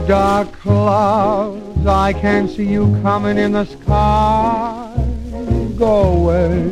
Dark clouds, I can see you coming in the sky. Go away.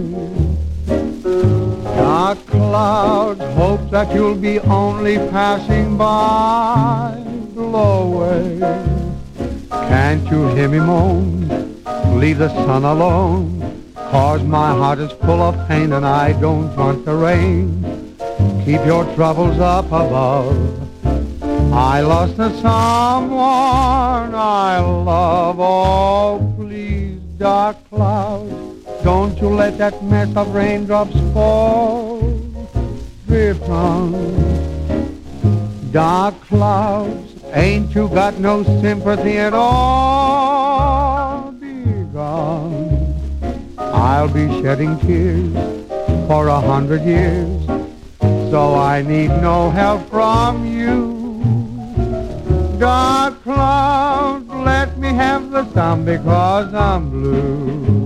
Dark clouds, hope that you'll be only passing by. Blow away. Can't you hear me moan? Leave the sun alone. 'Cause my heart is full of pain and I don't want the rain. Keep your troubles up above. I lost the someone I love. Oh, please, dark clouds, don't you let that mess of raindrops fall. Drift on. Dark clouds, ain't you got no sympathy at all? Be gone. I'll be shedding tears for 100 years, so I need no help from you. Dark clouds, let me have the sun because I'm blue.